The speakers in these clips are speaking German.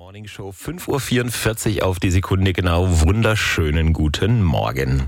Morning Show, 5:44 Uhr auf die Sekunde genau. Wunderschönen guten Morgen.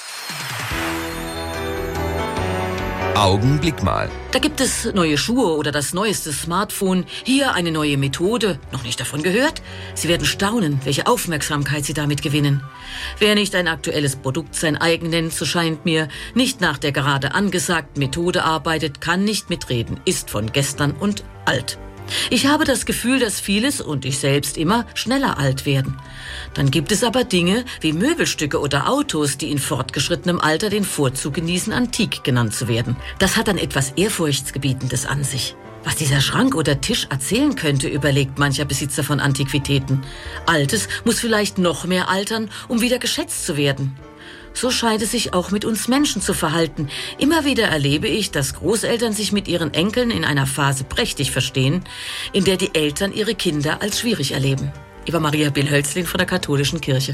Augenblick mal. Da gibt es neue Schuhe oder das neueste Smartphone. Hier eine neue Methode. Noch nicht davon gehört? Sie werden staunen, welche Aufmerksamkeit Sie damit gewinnen. Wer nicht ein aktuelles Produkt sein eigen nennt, so scheint mir, nicht nach der gerade angesagten Methode arbeitet, kann nicht mitreden, ist von gestern und alt. Ich habe das Gefühl, dass vieles und ich selbst immer schneller alt werden. Dann gibt es aber Dinge wie Möbelstücke oder Autos, die in fortgeschrittenem Alter den Vorzug genießen, antik genannt zu werden. Das hat dann etwas Ehrfurchtsgebietendes an sich. Was dieser Schrank oder Tisch erzählen könnte, überlegt mancher Besitzer von Antiquitäten. Altes muss vielleicht noch mehr altern, um wieder geschätzt zu werden. So scheint es sich auch mit uns Menschen zu verhalten. Immer wieder erlebe ich, dass Großeltern sich mit ihren Enkeln in einer Phase prächtig verstehen, in der die Eltern ihre Kinder als schwierig erleben. Eva Maria Bill-Hölzlin von der Katholischen Kirche.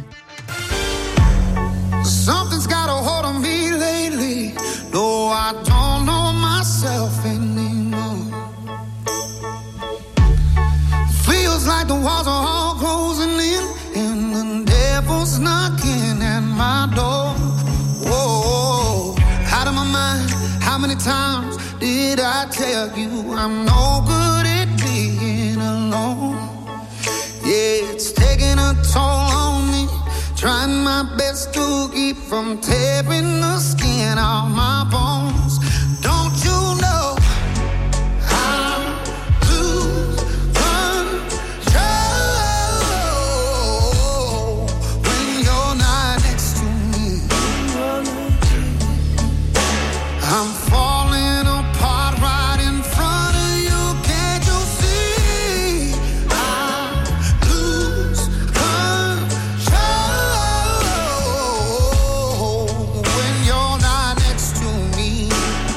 Something's got a hold on me lately. No, I don't know myself anymore. Feels like the walls are all closing in and the devil's knocking at my door. Whoa, out of my mind. How many times did I tell you I'm no good at being alone? Yeah, it's taking a toll on me. Trying my best to keep from tearing the skin off my bones. Don't you know I lose control when you're not next to me? I'm falling apart right in front of you. Can't you see? I lose control when you're not next to me.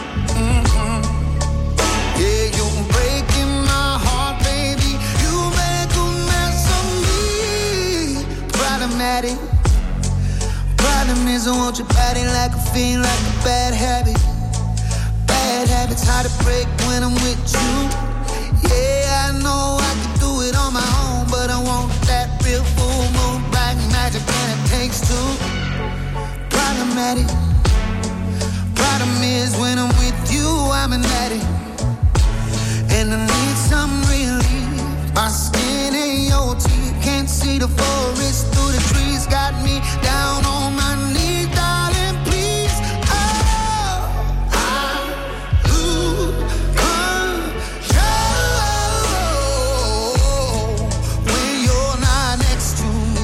Yeah, you're breaking my heart, baby. You make a mess of me. Problematic. Problem is I want your body like a fiend, like a bad habit. Bad habits hard to break when I'm with you. Yeah, I know I can do it on my own, but I want that real full moon black magic, and it takes two. Problematic. Problem is when I'm with you, I'm an addict, and I need some relief. My skin and your teeth can't see the forest through the trees. Got me down on my knees, darling, please. Oh, I lose control when you're not next to me.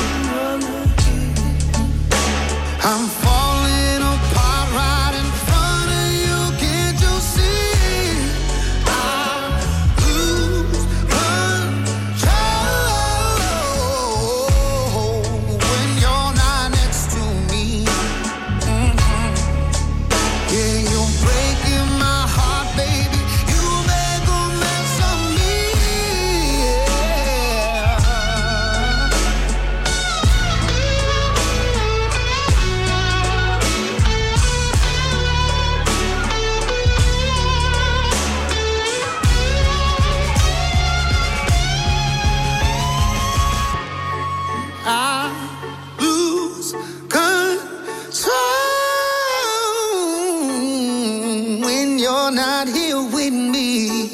I'm falling apart right in front of you. Can't you see? I lose control when you're not next to me. Yeah, you're breaking my heart, baby. You make a mess of me. I lose control when you're not here with me.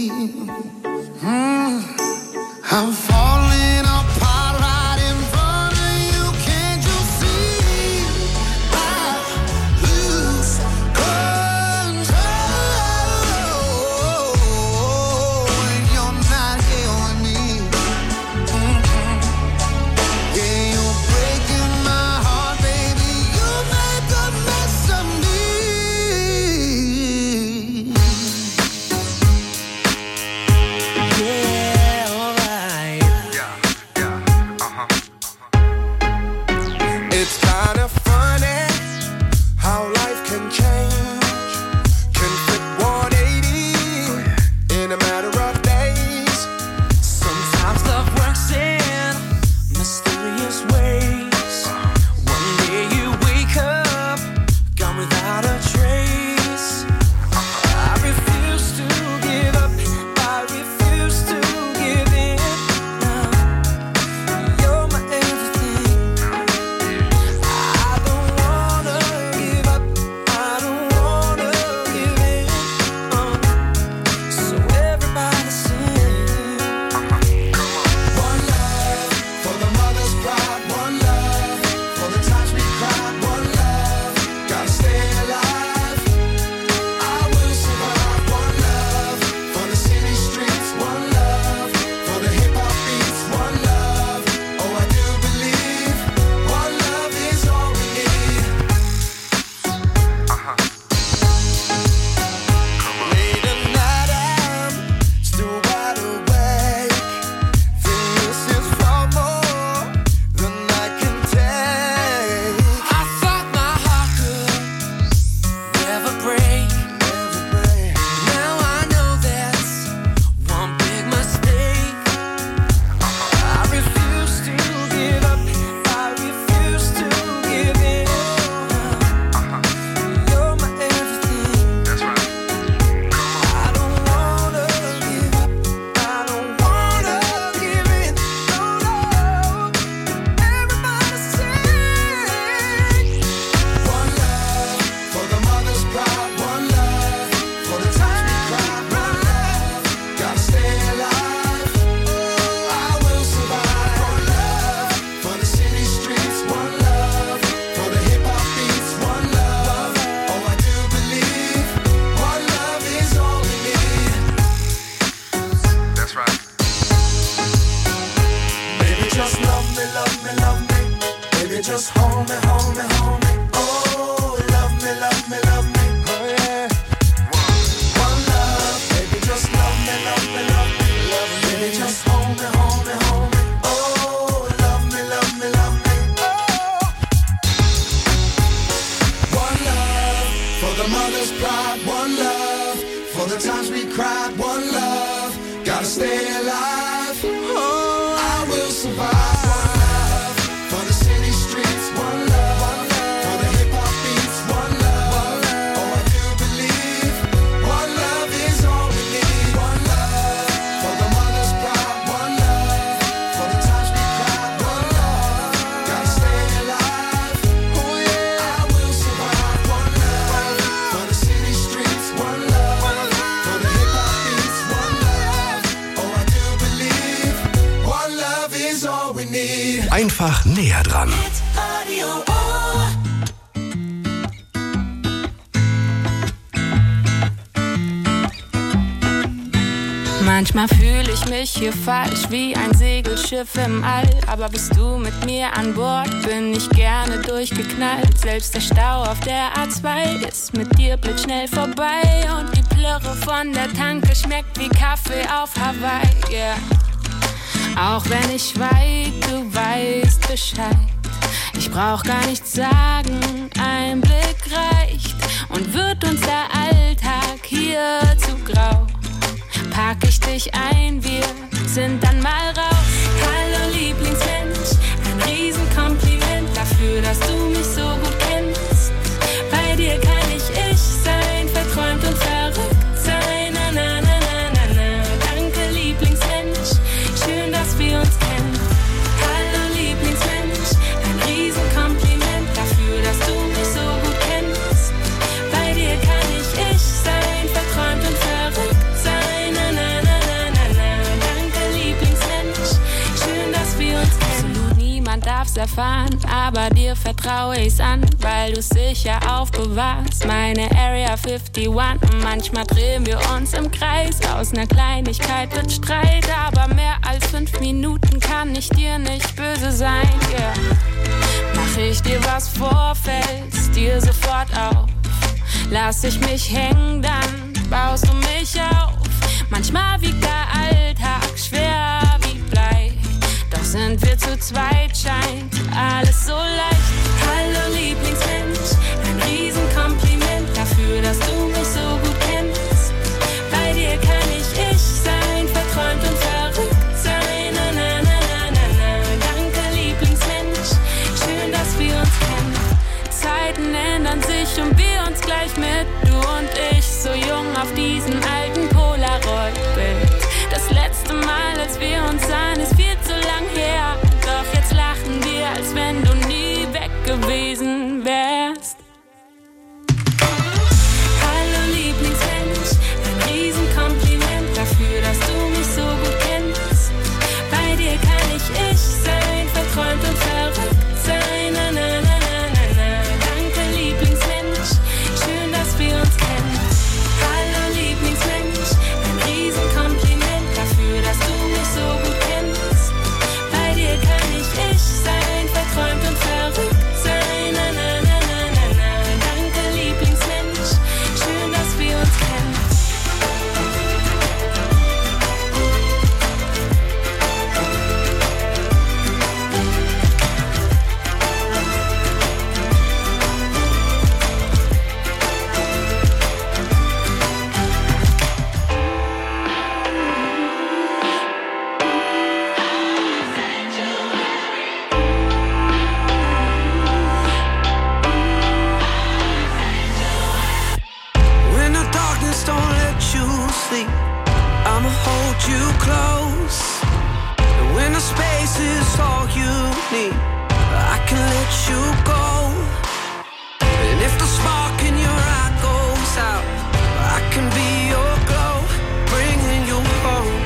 I'm falling apart right in front of you. Can't you see? I lose control when you're not here with me. Yeah, you're breaking my heart, baby. You make a mess of me. Yeah, alright. just hold me, hold me, hold me. Oh, love me, love me, love me. Oh yeah. One love, baby, just love me, love me, love me, love me. Baby, just hold me, hold me, hold me. Oh, love me, love me, love me. Oh. One love for the mother's pride. One love for the times we cried. One love, gotta stay alive. Oh, I will survive. Einfach näher dran. Manchmal fühle ich mich hier falsch wie ein Segelschiff im All. Aber bist du mit mir an Bord, bin ich gerne durchgeknallt. Selbst der Stau auf der A2 ist mit dir blitzschnell vorbei. Und die Plörre von der Tanke schmeckt wie Kaffee auf Hawaii, yeah. Auch wenn ich weit, du weißt Bescheid. Ich brauch gar nichts sagen, ein Blick reicht. Und wird uns der Alltag hier zu grau, pack ich dich ein, wir sind dann mal raus. Hallo Lieblingsmensch, ein Riesenkompliment dafür, dass du mich so gut kennst. Bei dir kann ich sein, verträumt und verrückt sein. Na, na, na, na, na, na. Danke Lieblingsmensch, schön, dass wir uns kennen. Hallo Lieblingsmensch, ein Riesenkompliment dafür, dass du mich so gut kennst. Bei dir kann ich sein, verträumt und verrückt sein. Na, na, na, na, na, na. Danke Lieblingsmensch, schön, dass wir uns kennen. Absolut niemand darf's erfahren, aber dir vertraue ich's an, weil du's sicher aufbewahrst. Meine Area 51, und manchmal drehen wir uns im Kreis. Aus ner Kleinigkeit wird Streit, aber mehr als 5 Minuten kann ich dir nicht böse sein, yeah. Mach ich dir was vor, fällt's dir sofort auf. Lass ich mich hängen, dann baust du mich auf. Manchmal wiegt der Alltag schwer wie Blei, doch sind wir zu zweit, scheint alles so leicht. Hallo Lieblingsmensch, ein Riesenkompliment dafür, dass du mich so gut kennst. Bei dir kann ich sein, verträumt und verrückt sein. Na, na, na, na, na, na. Danke Lieblingsmensch, schön, dass wir uns kennen. Zeiten ändern sich und wir uns gleich mit, du und ich, so jung auf diesem alten Polaroid-Bild. Das letzte Mal, als wir uns sahen, ist viel zu lang her. Doch jetzt lachen wir, als wenn du nie weg gewesen wärst. Hallo Lieblingsmensch, ein Riesenkompliment dafür, dass du mich so gut kennst. Bei dir kann ich sein, verträumt und verrückt sein. Na, na, na, na, na, na. Danke Lieblingsmensch, schön, dass wir uns kennen. Hallo Lieblingsmensch, ein Riesenkompliment dafür, dass du mich so gut kennst. Bei dir kann ich sein, verträumt und verrückt sein. Na, na, na, na, na, na. Danke Lieblingsmensch, schön, dass wir uns kennen. When the darkness don't let you sleep, I'ma hold you close. And when the space is all you need, I can let you go. And if the spark in your eye goes out, I can be your glow, bringing you home.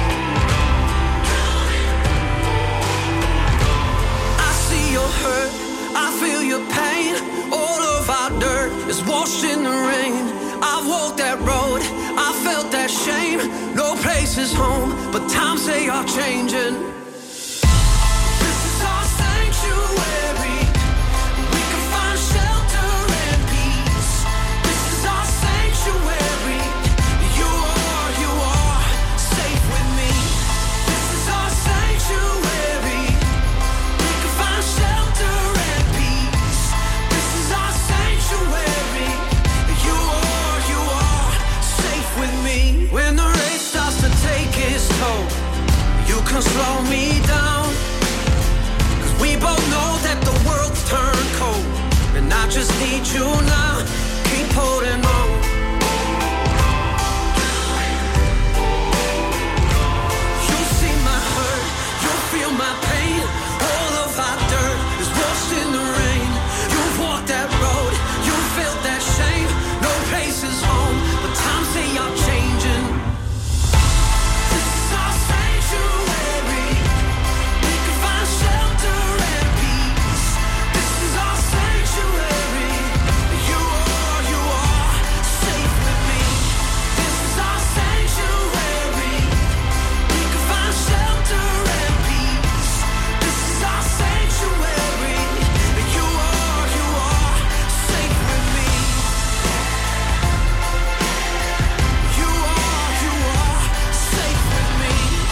I see your hurt, I feel your pain. All of our dirt is washed in the rain. I've walked that road, I felt that shame. No place is home, but times they are changing. This is our sanctuary. slow me down. 'Cause we both know that the world's turned cold, and I just need you now. Keep holding on. You'll see my hurt, you'll feel my pain. All of our dirt is washed in the rain. You've walked that road, you felt that shame. No place is home, but times they are changing. This is our sanctuary. We can find shelter and peace. This is our sanctuary. You are safe with me. This is our sanctuary. We can find shelter and peace. This is our sanctuary. You are safe with me. You are safe with me.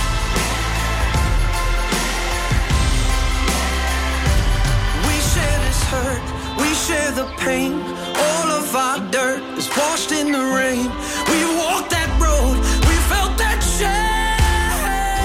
We share this hurt, we share the pain. All of our dirt is washed in the rain. We walked that road, we felt that shame.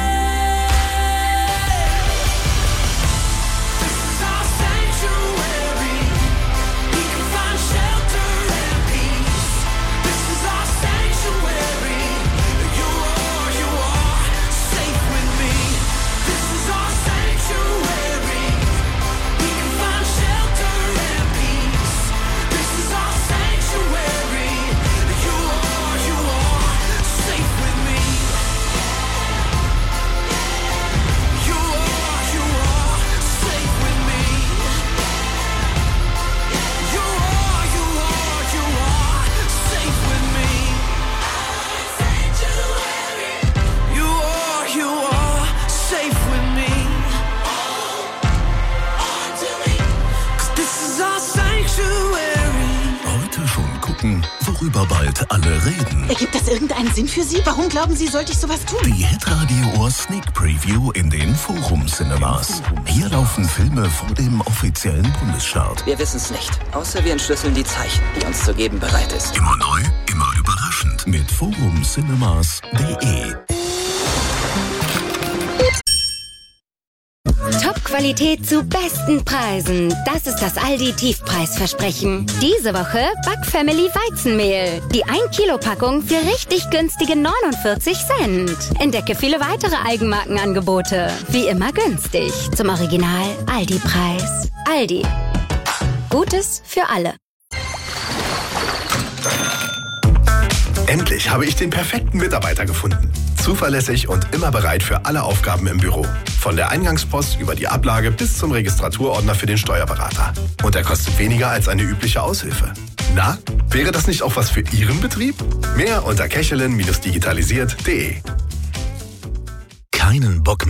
This is our sanctuary. We can find shelter and peace. This is our sanctuary. You are safe with me. This is our sanctuary. We can find shelter and peace. This is our sanctuary. You are safe with me. You are safe with me. You are safe with me. Sanctuary. You are safe with me. 'Cause this is our sanctuary. Heute schon gucken, worüber bald alle reden. Ergibt das irgendeinen Sinn für Sie? Warum glauben Sie, sollte ich sowas tun? Die Hitradio Ohr Sneak Preview in den Forum Cinemas. Hier laufen Filme vor dem offiziellen Bundesstart. Wir wissen es nicht, außer wir entschlüsseln die Zeichen, die uns zu geben bereit ist. Immer neu, immer überraschend mit forumcinemas.de. Top-Qualität zu besten Preisen. Das ist das Aldi-Tiefpreisversprechen. Diese Woche Backfamily Weizenmehl. Die 1-Kilo-Packung für richtig günstige 49 Cent. Entdecke viele weitere Eigenmarkenangebote. Wie immer günstig. Zum Original Aldi-Preis. Aldi. Gutes für alle. Endlich habe ich den perfekten Mitarbeiter gefunden. Zuverlässig und immer bereit für alle Aufgaben im Büro. Von der Eingangspost über die Ablage bis zum Registraturordner für den Steuerberater. Und er kostet weniger als eine übliche Aushilfe. Na, wäre das nicht auch was für Ihren Betrieb? Mehr unter kechelin-digitalisiert.de. Keinen Bock